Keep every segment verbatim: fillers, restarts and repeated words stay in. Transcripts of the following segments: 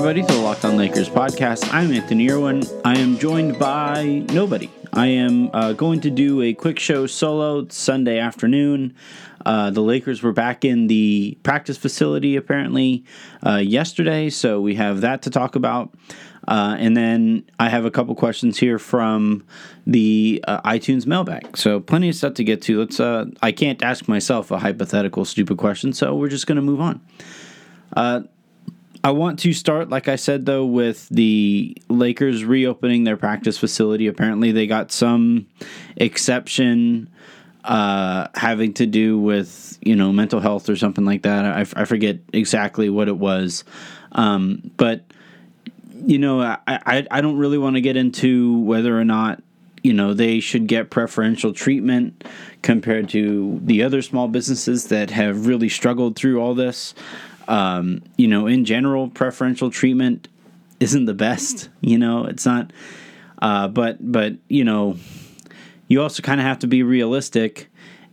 everybody, to the Locked On Lakers podcast. I'm Anthony Irwin. I am joined by nobody. I am uh, going to do a quick show solo Sunday afternoon. Uh, the Lakers were back in the practice facility apparently uh, yesterday, so we have that to talk about. Uh, and then I have a couple questions here from the uh, iTunes mailbag. So plenty of stuff to get to. Let's. Uh, I can't ask myself a hypothetical stupid question, so we're just going to move on. Uh, I want to start, like I said, though, with the Lakers reopening their practice facility. Apparently, they got some exception uh, having to do with, you know, mental health or something like that. I, I forget exactly what it was. Um, but, you know, I, I, I don't really want to get into whether or not, you know, they should get preferential treatment compared to the other small businesses that have really struggled through all this. Um, you know, in general, preferential treatment isn't the best, you know, it's not, uh, but, but, you know, you also kind of have to be realistic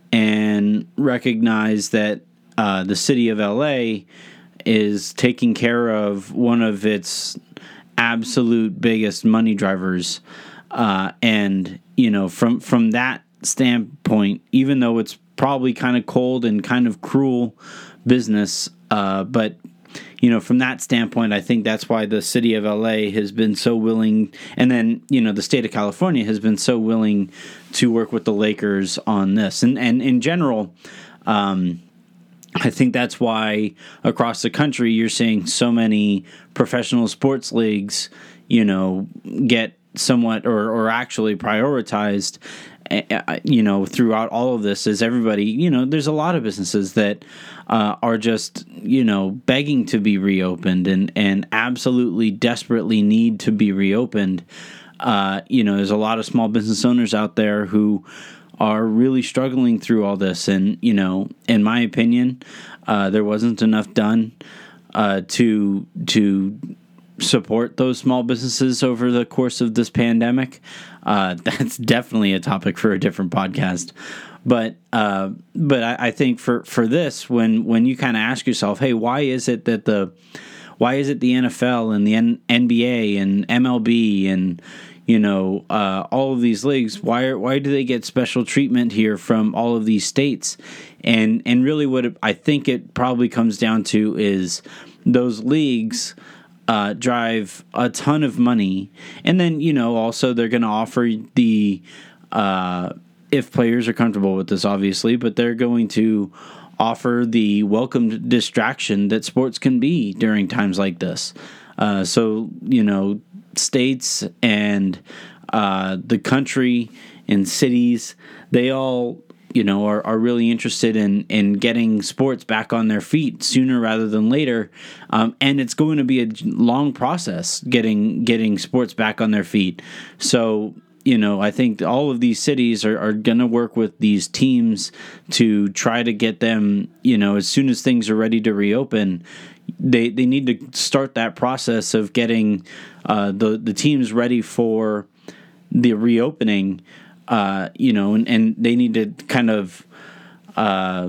and recognize that, uh, the city of L A is taking care of one of its absolute biggest money drivers. Uh, and, you know, from, from that standpoint, even though it's probably kind of cold and kind of cruel business, Uh, but, you know, from that standpoint, I think that's why the city of L A has been so willing, and then, you know, the state of California has been so willing to work with the Lakers on this. And, and in general, um, I think that's why across the country you're seeing so many professional sports leagues, you know, get somewhat or, or actually prioritized, you know, throughout all of this. Is everybody, you know, there's a lot of businesses that uh, are just, you know, begging to be reopened and, and absolutely desperately need to be reopened. Uh, you know, there's a lot of small business owners out there who are really struggling through all this. And, you know, in my opinion, uh, there wasn't enough done uh, to to support those small businesses over the course of this pandemic. Uh, that's definitely a topic for a different podcast. But uh, but I, I think for, for this, when when you kind of ask yourself, hey, why is it that the why is it the N F L and the N- NBA and M L B and, you know, uh, all of these leagues, why are, why do they get special treatment here from all of these states? And and really what it, I think it probably comes down to is those leagues Uh, drive a ton of money, and then, you know, also they're going to offer the uh, if players are comfortable with this, obviously, but they're going to offer the welcome distraction that sports can be during times like this. Uh, so, you know, states and uh, the country and cities, they all, you know, are, are really interested in, in getting sports back on their feet sooner rather than later. Um, and it's going to be a long process getting getting sports back on their feet. So, you know, I think all of these cities are, are going to work with these teams to try to get them, you know, as soon as things are ready to reopen, they, they need to start that process of getting uh, the, the teams ready for the reopening. Uh, you know, and, and they need to kind of uh,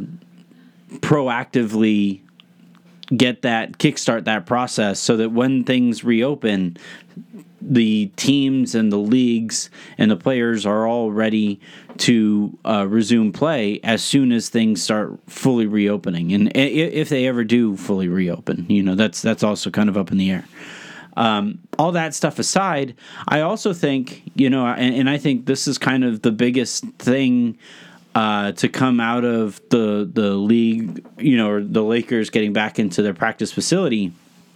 proactively get that, kickstart that process so that when things reopen, the teams and the leagues and the players are all ready to uh, resume play as soon as things start fully reopening. And if they ever do fully reopen, you know, that's that's also kind of up in the air. Um, all that stuff aside, I also think, you know, and, and I think this is kind of the biggest thing uh, to come out of the the league, you know, or the Lakers getting back into their practice facility.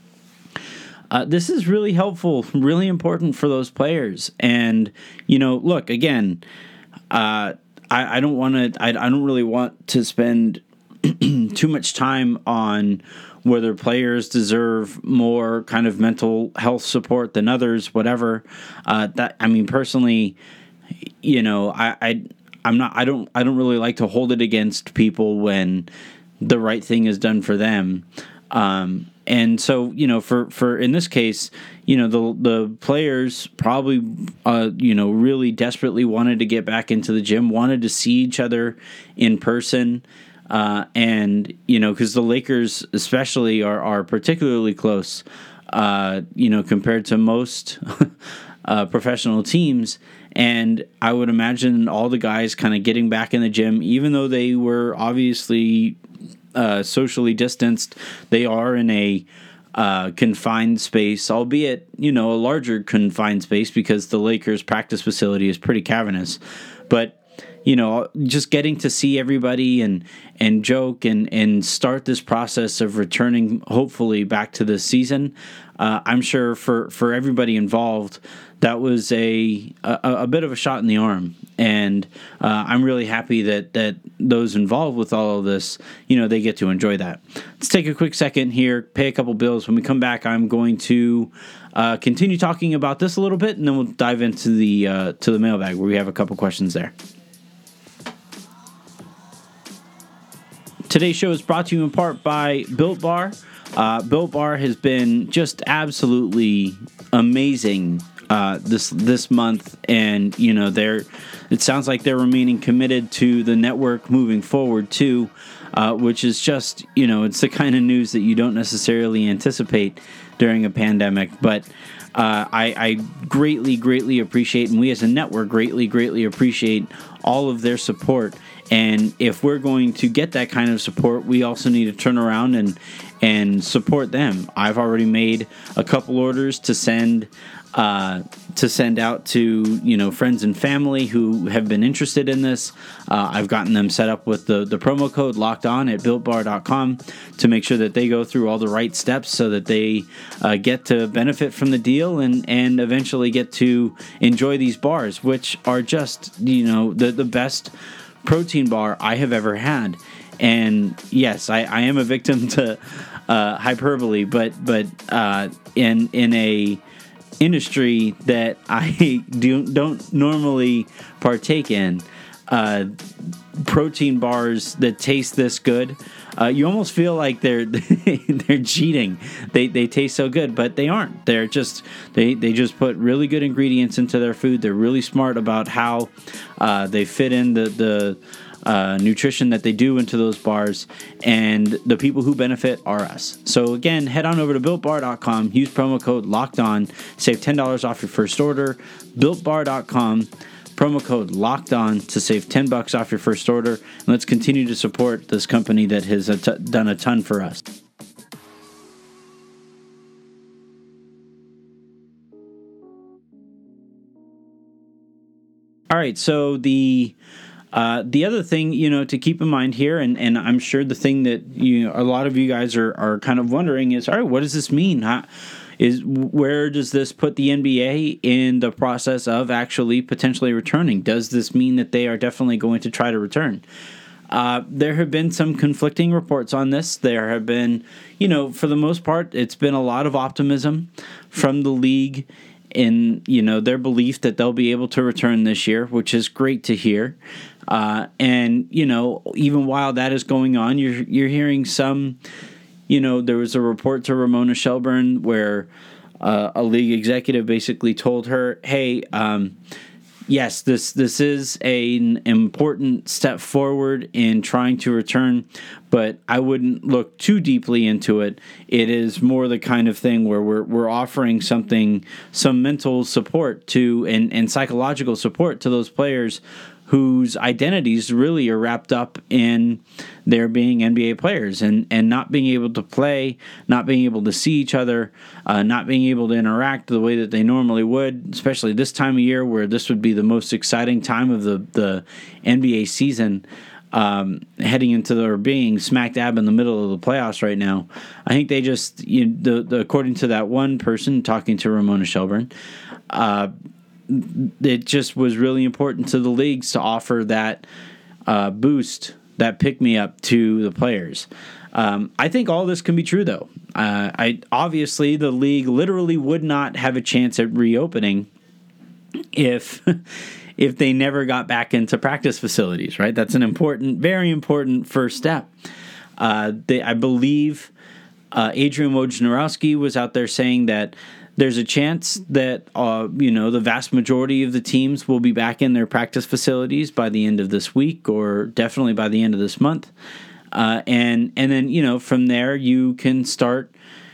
Uh, this is really helpful, really important for those players. And, you know, look, again, uh, I, I don't want to, I, I don't really want to spend too much time on whether players deserve more kind of mental health support than others, whatever. Uh, that I mean, personally, you know, I, I I'm not I don't I don't really like to hold it against people when the right thing is done for them. Um, and so, you know, for, for in this case, you know, the the players probably, uh, you know, really desperately wanted to get back into the gym, wanted to see each other in person. Uh, and, you know, because the Lakers especially are, are particularly close uh, you know, compared to most uh, professional teams. And I would imagine all the guys kind of getting back in the gym, even though they were obviously uh, socially distanced, they are in a uh, confined space, albeit, you know, a larger confined space because the Lakers practice facility is pretty cavernous. But you know, just getting to see everybody and and joke and, and start this process of returning, hopefully, back to this season. Uh, I'm sure for, for everybody involved, that was a, a a bit of a shot in the arm. And uh, I'm really happy that, that those involved with all of this, you know, they get to enjoy that. Let's take a quick second here, pay a couple bills. When we come back, I'm going to uh, continue talking about this a little bit, and then we'll dive into the uh, to the mailbag where we have a couple questions there. Today's show is brought to you in part by Built Bar. Uh, Built Bar has been just absolutely amazing uh, this this month, and you know they're. It sounds like they're remaining committed to the network moving forward too, uh, which is just you know it's the kind of news that you don't necessarily anticipate during a pandemic, but. Uh, I, I greatly, greatly appreciate, and we as a network greatly, greatly appreciate all of their support. And if we're going to get that kind of support, we also need to turn around and and support them. I've already made a couple orders to send uh, to send out to you know friends and family who have been interested in this. Uh, I've gotten them set up with the, the promo code Locked On at built bar dot com to make sure that they go through all the right steps so that they uh, get to benefit from the deal and, and eventually get to enjoy these bars, which are just you know the the best protein bar I have ever had. And yes, I, I am a victim to uh, hyperbole, but but uh, in in a industry that I do, don't normally partake in, uh, protein bars that taste this good, uh, you almost feel like they're they're cheating. They they taste so good, but they aren't. They're just they they just put really good ingredients into their food. They're really smart about how uh, they fit in the the. Uh, nutrition that they do into those bars, and the people who benefit are us. So again, head on over to built bar dot com, use promo code Locked On, save ten dollars off your first order. built bar dot com, promo code Locked On to save ten bucks off your first order. And let's continue to support this company that has a t- done a ton for us. All right, so the Uh, the other thing, you know, to keep in mind here, and, and I'm sure the thing that you know, a lot of you guys are, are kind of wondering is, all right, what does this mean? How, is where does this put the N B A in the process of actually potentially returning? Does this mean that they are definitely going to try to return? Uh, there have been some conflicting reports on this. There have been, you know, for the most part, it's been a lot of optimism from the league in, you know, their belief that they'll be able to return this year, which is great to hear. Uh, and, you know, even while that is going on, you're you're hearing some, you know, there was a report to Ramona Shelburne where uh, a league executive basically told her, hey, um, yes, this this is a, an important step forward in trying to return, but I wouldn't look too deeply into it. It is more the kind of thing where we're we're offering something, some mental support to and, and psychological support to those players whose identities really are wrapped up in their being N B A players and, and not being able to play, not being able to see each other, uh, not being able to interact the way that they normally would, especially this time of year where this would be the most exciting time of the, the N B A season, um, heading into the, or being smack dab in the middle of the playoffs right now. I think they just, you know, the, the according to that one person talking to Ramona Shelburne, uh, it just was really important to the leagues to offer that uh, boost, that pick-me-up to the players. Um, I think all this can be true, though. Uh, I obviously, the league literally would not have a chance at reopening if if they never got back into practice facilities, right? That's an important, very important first step. Uh, they, I believe uh, Adrian Wojnarowski was out there saying that there's a chance that, uh, you know, the vast majority of the teams will be back in their practice facilities by the end of this week or definitely by the end of this month. Uh, and and then, you know, from there you can start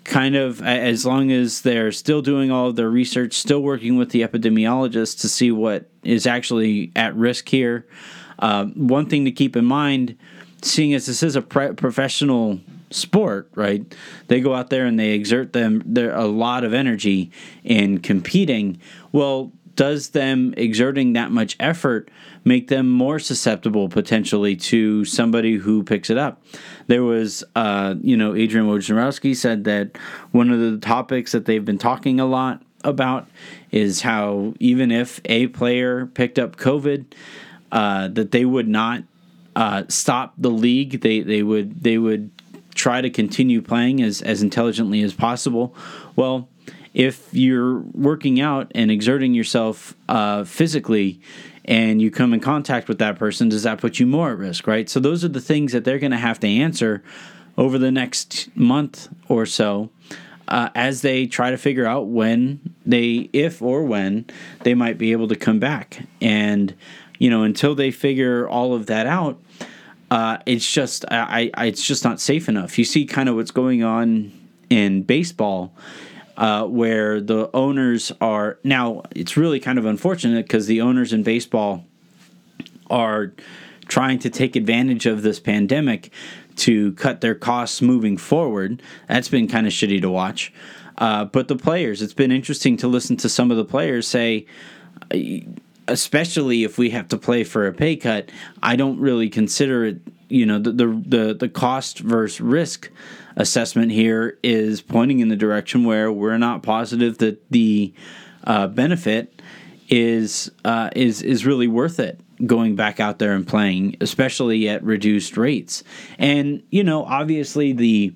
kind of, as long as they're still doing all of their research, still working with the epidemiologists to see what is actually at risk here. Uh, one thing to keep in mind, seeing as this is a pre- professional sport, right? They go out there and they exert them their a lot of energy in competing. Well, does them exerting that much effort make them more susceptible potentially to somebody who picks it up? There was, uh, you know, Adrian Wojnarowski said that one of the topics that they've been talking a lot about is how even if a player picked up COVID, uh, that they would not uh, stop the league. They they would they would try to continue playing as, as intelligently as possible. Well, if you're working out and exerting yourself uh, physically and you come in contact with that person, does that put you more at risk, right? So those are the things that they're going to have to answer over the next month or so uh, as they try to figure out when they, if or when, they might be able to come back. And, you know, until they figure all of that out, Uh, it's just I, I it's just not safe enough. You see kind of what's going on in baseball, uh, where the owners are now. It's really kind of unfortunate because the owners in baseball are trying to take advantage of this pandemic to cut their costs moving forward. That's been kind of shitty to watch. Uh, but the players, it's been interesting to listen to some of the players say, especially if we have to play for a pay cut, I don't really consider it, you know, the the the, the cost versus risk assessment here is pointing in the direction where we're not positive that the uh, benefit is uh, is is really worth it going back out there and playing, especially at reduced rates. And, you know, obviously the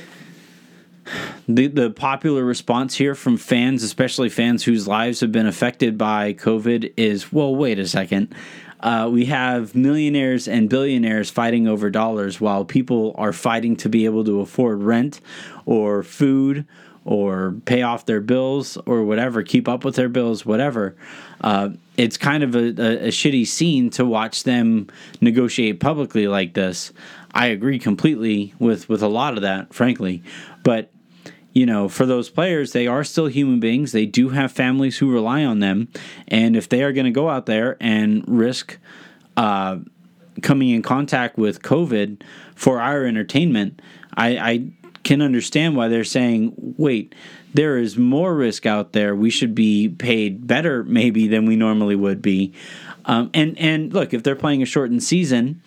The the popular response here from fans, especially fans whose lives have been affected by COVID, is, well, wait a second. Uh, we have millionaires and billionaires fighting over dollars while people are fighting to be able to afford rent or food or pay off their bills or whatever, keep up with their bills, whatever. Uh, it's kind of a, a, a shitty scene to watch them negotiate publicly like this. I agree completely with, with a lot of that, frankly. But you know, for those players, they are still human beings. They do have families who rely on them. And if they are going to go out there and risk uh, coming in contact with COVID for our entertainment, I, I can understand why they're saying, wait, there is more risk out there. We should be paid better maybe than we normally would be. Um, and, and look, if they're playing a shortened season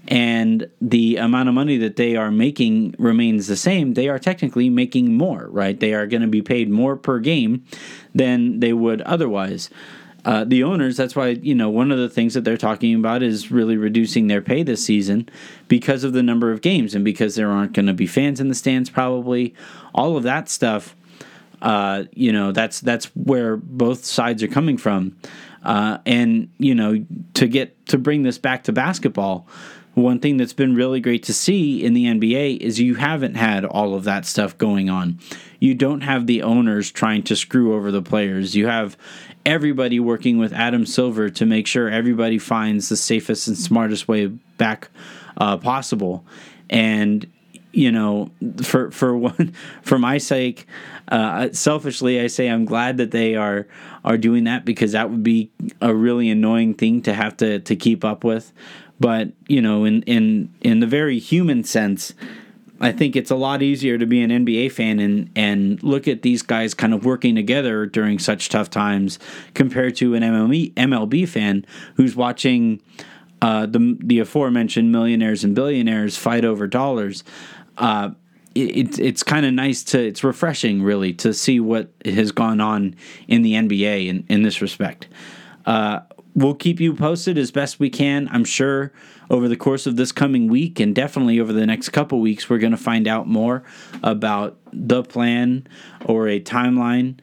and the amount of money that they are making remains the same, they are technically making more, right? They are going to be paid more per game than they would otherwise. Uh, the owners, that's why, you know, one of the things that they're talking about is really reducing their pay this season because of the number of games and because there aren't going to be fans in the stands probably. All of that stuff, uh, you know, that's that's where both sides are coming from. Uh, and, you know, to get to bring this back to basketball, one thing that's been really great to see in the N B A is you haven't had all of that stuff going on. You don't have the owners trying to screw over the players. You have everybody working with Adam Silver to make sure everybody finds the safest and smartest way back uh, possible. And, you know, for for one, for my sake, uh, selfishly, I say I'm glad that they are are doing that because that would be a really annoying thing to have to, to keep up with. But, you know, in, in, in the very human sense, I think it's a lot easier to be an N B A fan and, and look at these guys kind of working together during such tough times compared to an M L B, M L B fan who's watching uh, the the aforementioned millionaires and billionaires fight over dollars. Uh, it, it's it's kind of nice to, it's refreshing, really, to see what has gone on in the N B A in, in this respect. Uh We'll keep you posted as best we can. I'm sure over the course of this coming week and definitely over the next couple weeks, we're going to find out more about the plan or a timeline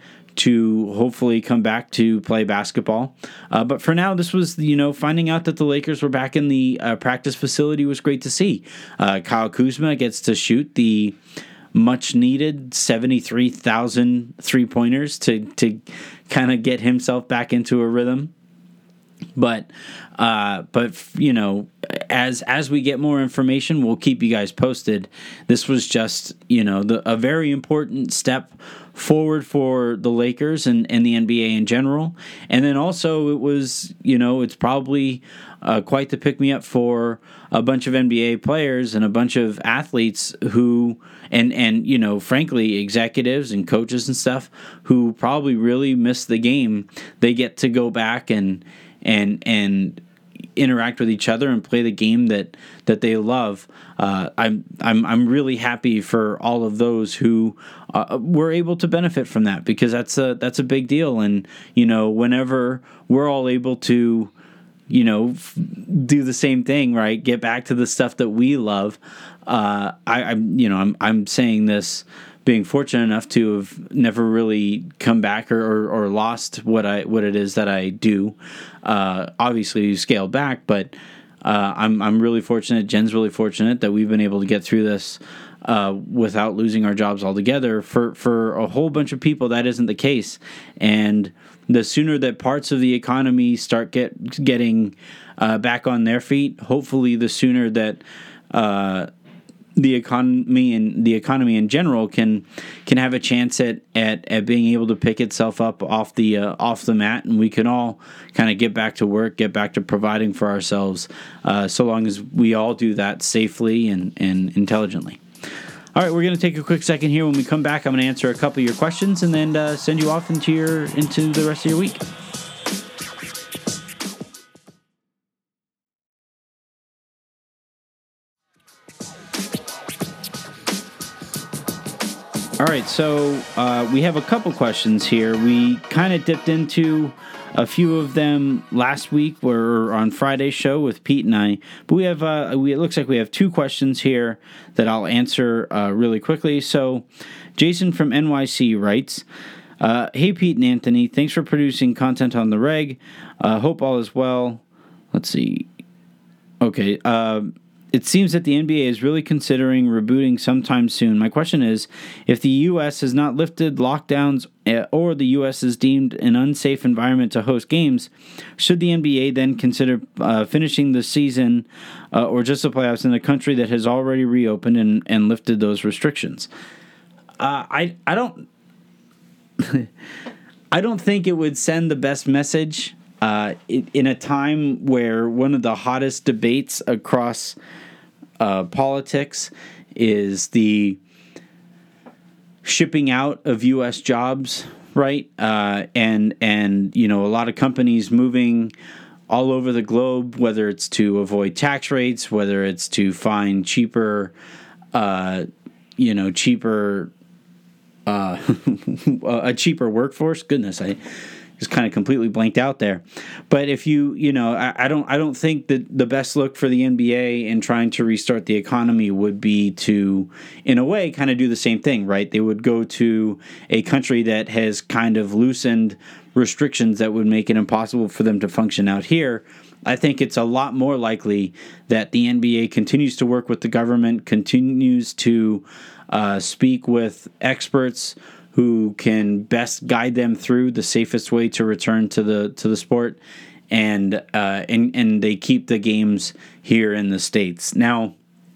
to hopefully come back to play basketball. Uh, but for now, this was, you know, finding out that the Lakers were back in the uh, practice facility was great to see. Uh, Kyle Kuzma gets to shoot the much-needed seventy-three thousand three-pointers to, to kind of get himself back into a rhythm. But, uh, but you know, as as we get more information, we'll keep you guys posted. This was just, you know, the, a very important step forward for the Lakers and, and the N B A in general. And then also it was, you know, it's probably uh, quite the pick-me-up for a bunch of N B A players and a bunch of athletes who, and, and you know, frankly, executives and coaches and stuff who probably really miss the game. They get to go back and and and interact with each other and play the game that that they love. Uh, I'm I'm I'm really happy for all of those who uh, were able to benefit from that, because that's a that's a big deal. And you know, whenever we're all able to, you know, f- do the same thing, right? Get back to the stuff that we love. Uh, I, I'm you know I'm I'm saying this, being fortunate enough to have never really come back or, or, or lost what I what it is that I do. Uh, obviously, you scaled back, but uh, I'm I'm really fortunate. Jen's really fortunate that we've been able to get through this uh, without losing our jobs altogether. For for a whole bunch of people, that isn't the case, and the sooner that parts of the economy start get getting uh, back on their feet, hopefully, the sooner that Uh, the economy and the economy in general can can have a chance at, at, at being able to pick itself up off the uh, off the mat, and we can all kind of get back to work, get back to providing for ourselves, uh, so long as we all do that safely and, and intelligently. All right, we're going to take a quick second here. When we come back, I'm going to answer a couple of your questions and then uh, send you off into your into the rest of your week. All right, so uh, we have a couple questions here. We kind of dipped into a few of them last week, or on Friday's show with Pete and I. But we have, uh, we, it looks like we have two questions here that I'll answer uh, really quickly. So, Jason from N Y C writes, uh, "Hey Pete and Anthony, thanks for producing content on the reg. Uh, hope all is well." Let's see. Okay. Uh, It seems that the N B A is really considering rebooting sometime soon. My question is, if the U S has not lifted lockdowns or the U S is deemed an unsafe environment to host games, should the N B A then consider uh, finishing the season uh, or just the playoffs in a country that has already reopened and, and lifted those restrictions? Uh, I I don't I don't think it would send the best message uh, in a time where one of the hottest debates across Uh, politics is the shipping out of U S jobs, right? Uh, and and you know, a lot of companies moving all over the globe, whether it's to avoid tax rates, whether it's to find cheaper, uh, you know, cheaper, uh, a cheaper workforce. Goodness, I just kind of completely blanked out there. But if you, you know, I, I don't, I don't think that the best look for the N B A in trying to restart the economy would be to, in a way, kind of do the same thing, right? They would go to a country that has kind of loosened restrictions that would make it impossible for them to function out here. I think it's a lot more likely that the N B A continues to work with the government, continues to uh, speak with experts who can best guide them through the safest way to return to the to the sport, and uh, and and they keep the games here in the States. Now,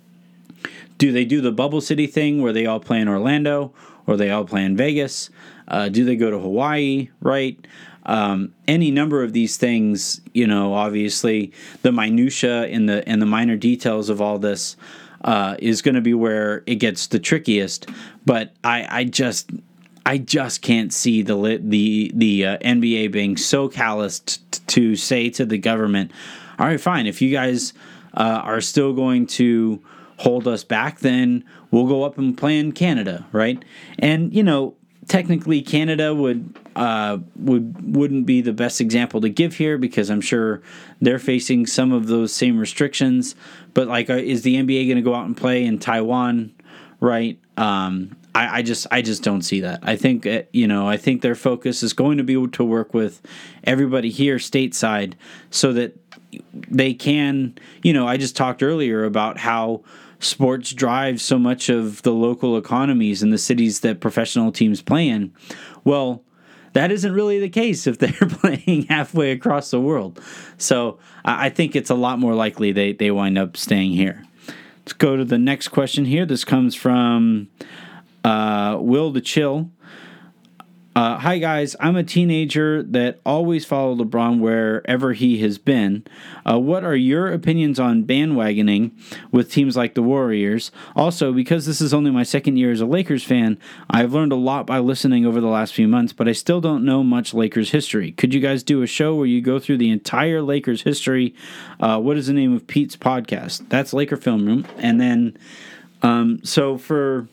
do they do the bubble city thing where they all play in Orlando or they all play in Vegas? Uh, do they go to Hawaii? Right? Um, any number of these things. You know, obviously, the minutia and the and the minor details of all this uh, is going to be where it gets the trickiest. But I, I just. I just can't see the the the uh, N B A being so calloused t- to say to the government, "All right, fine. If you guys uh, are still going to hold us back, then we'll go up and play in Canada, right?" And you know, technically, Canada would uh, would wouldn't be the best example to give here, because I'm sure they're facing some of those same restrictions. But like, uh, is the N B A going to go out and play in Taiwan, right? Um, I, I just I just don't see that. I think uh, you know I think their focus is going to be to work with everybody here stateside, so that they can, you know, I just talked earlier about how sports drive so much of the local economies in the cities that professional teams play in. Well, that isn't really the case if they're playing halfway across the world. So I think it's a lot more likely they, they wind up staying here. Let's go to the next question here. This comes from uh, Will the Chill. Uh, Hi guys, I'm a teenager that always followed LeBron wherever he has been. Uh, what are your opinions on bandwagoning with teams like the Warriors? Also, because this is only my second year as a Lakers fan, I've learned a lot by listening over the last few months, but I still don't know much Lakers history. Could you guys do a show where you go through the entire Lakers history? Uh, what is the name of Pete's podcast? That's Laker Film Room. And then, um, so for...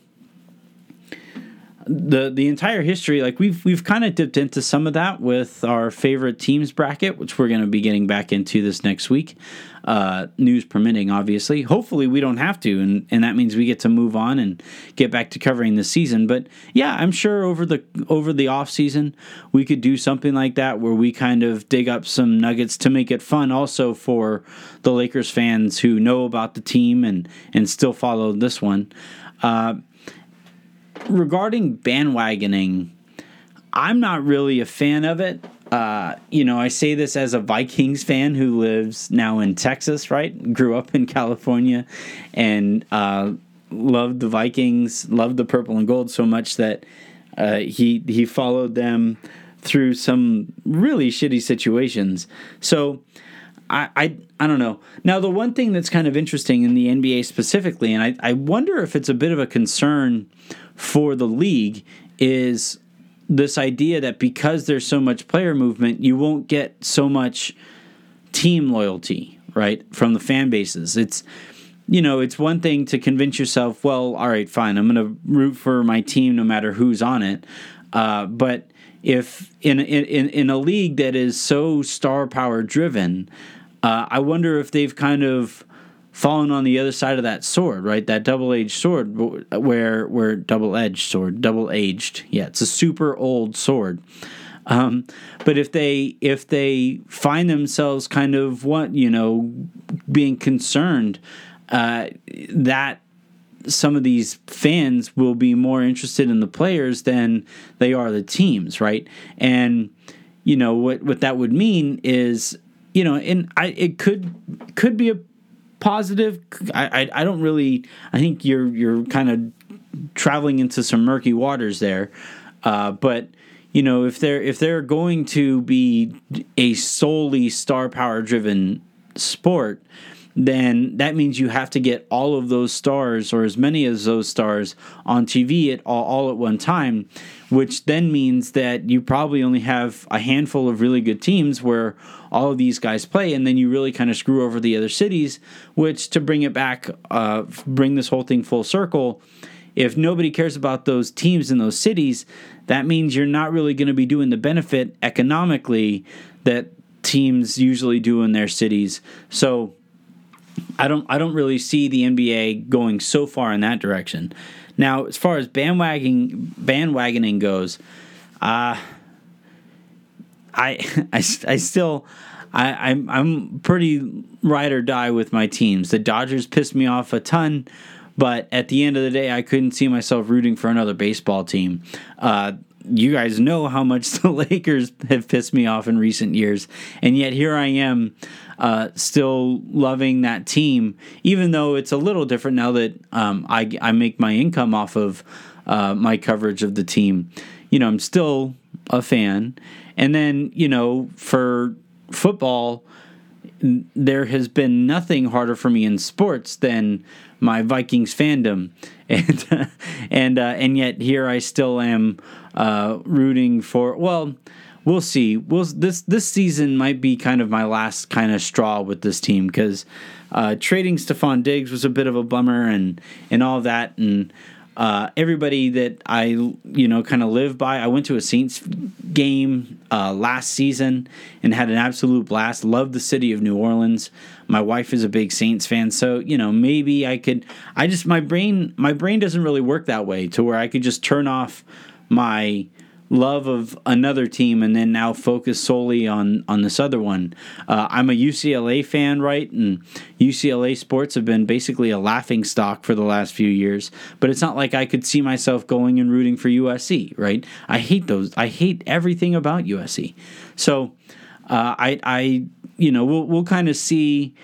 The the entire history, like we've we've kind of dipped into some of that with our favorite teams bracket, which we're going to be getting back into this next week, uh, news permitting, obviously. Hopefully we don't have to, and, and that means we get to move on and get back to covering the season. But yeah, I'm sure over the over the off season we could do something like that where we kind of dig up some nuggets to make it fun, also for the Lakers fans who know about the team and and still follow this one. Uh, Regarding bandwagoning, I'm not really a fan of it. Uh, you know, I say this as a Vikings fan who lives now in Texas, right? Grew up in California and uh, loved the Vikings, loved the purple and gold so much that uh, he he followed them through some really shitty situations. So I, I I don't know. Now, the one thing that's kind of interesting in the N B A specifically, and I, I wonder if it's a bit of a concern for the league, is this idea that because there's so much player movement, you won't get so much team loyalty, right, from the fan bases. It's, you know, it's one thing to convince yourself, well, all right, fine, I'm going to root for my team no matter who's on it. Uh, but if in, in in a league that is so star power driven, uh, I wonder if they've kind of fallen on the other side of that sword, right? That double-edged sword, where where double-edged sword, double-aged. Yeah, it's a super old sword. Um, but if they if they find themselves kind of what you know being concerned uh, that some of these fans will be more interested in the players than they are the teams, right? And you know what what that would mean is, you know, and I it could could be a positive. I, I I don't really. I think you're you're kind of traveling into some murky waters there. Uh, but you know, if they're if they're going to be a solely star power driven sport, then that means you have to get all of those stars, or as many as those stars, on T V at all, all at one time, which then means that you probably only have a handful of really good teams where all of these guys play, and then you really kind of screw over the other cities, which, to bring it back, uh, bring this whole thing full circle, if nobody cares about those teams in those cities, that means you're not really going to be doing the benefit economically that teams usually do in their cities. So I don't I don't really see the N B A going so far in that direction. Now, as far as bandwagoning bandwagoning goes, uh, I, I I still I I'm I'm pretty ride or die with my teams. The Dodgers pissed me off a ton, but at the end of the day, I couldn't see myself rooting for another baseball team. Uh, you guys know how much the Lakers have pissed me off in recent years, and yet here I am, uh, still loving that team, even though it's a little different now that um, I, I make my income off of uh, my coverage of the team. You know, I'm still a fan. And then, you know, for football, there has been nothing harder for me in sports than my Vikings fandom, and and uh, and yet here I still am uh, rooting for. Well, we'll see. We'll this this season might be kind of my last kind of straw with this team, because uh, trading Stephon Diggs was a bit of a bummer, and and all that, and uh, everybody that I you know kind of live by. I went to a Saints game uh, last season and had an absolute blast. Loved the city of New Orleans. My wife is a big Saints fan, so you know maybe I could. I just my brain my brain doesn't really work that way to where I could just turn off my love of another team and then now focus solely on on this other one. Uh, I'm a U C L A fan, right? And U C L A sports have been basically a laughing stock for the last few years. But it's not like I could see myself going and rooting for U S C, right? I hate those. I hate everything about U S C. So uh, I, I, you know, we'll we'll kind of see.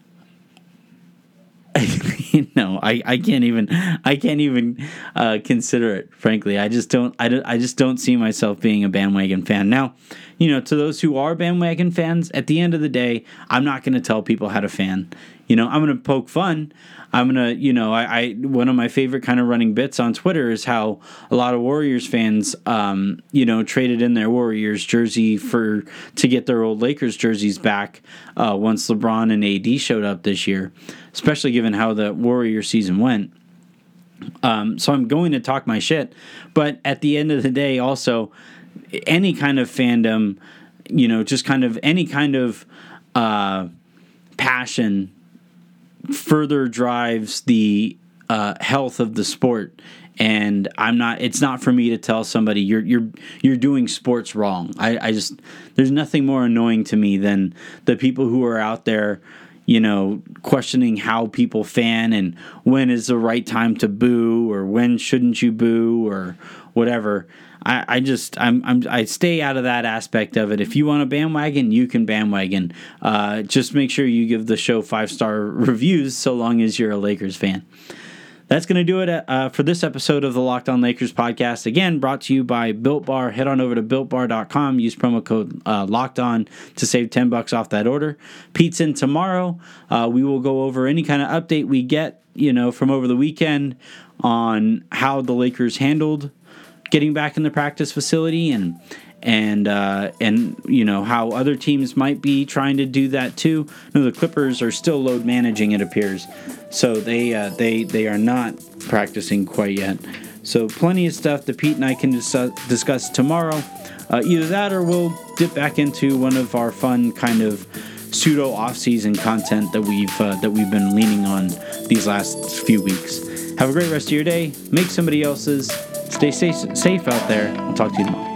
No, I, I can't even I can't even uh, consider it. Frankly, I just don't I, don't I just don't see myself being a bandwagon fan. Now, you know, to those who are bandwagon fans, at the end of the day, I'm not going to tell people how to fan. You know, I'm going to poke fun. I'm going to, you know, I, I one of my favorite kind of running bits on Twitter is how a lot of Warriors fans, um, you know, traded in their Warriors jersey for to get their old Lakers jerseys back uh, once LeBron and A D showed up this year, especially given how the Warrior season went. Um, so I'm going to talk my shit. But at the end of the day, also, any kind of fandom, you know, just kind of any kind of uh, passion further drives the uh, health of the sport. And I'm not. It's not for me to tell somebody you're you're you're doing sports wrong. I, I just there's nothing more annoying to me than the people who are out there, you know, questioning how people fan and when is the right time to boo or when shouldn't you boo or whatever. I, I just I'm, I'm I stay out of that aspect of it. If you want a bandwagon, you can bandwagon. Uh, just make sure you give the show five star reviews so long as you're a Lakers fan. That's going to do it uh, for this episode of the Locked On Lakers podcast. Again, brought to you by Built Bar. Head on over to built bar dot com. Use promo code uh, Locked On to save ten bucks off that order. Pete's in tomorrow. Uh, we will go over any kind of update we get, you know, from over the weekend on how the Lakers handled getting back in the practice facility and and uh, and you know how other teams might be trying to do that too. No, the Clippers are still load managing, it appears, so they uh, they they are not practicing quite yet. So plenty of stuff that Pete and I can dis- discuss tomorrow. Uh, either that or we'll dip back into one of our fun kind of pseudo off-season content that we've uh, that we've been leaning on these last few weeks. Have a great rest of your day. Make somebody else's. Stay safe, safe out there. I'll talk to you tomorrow.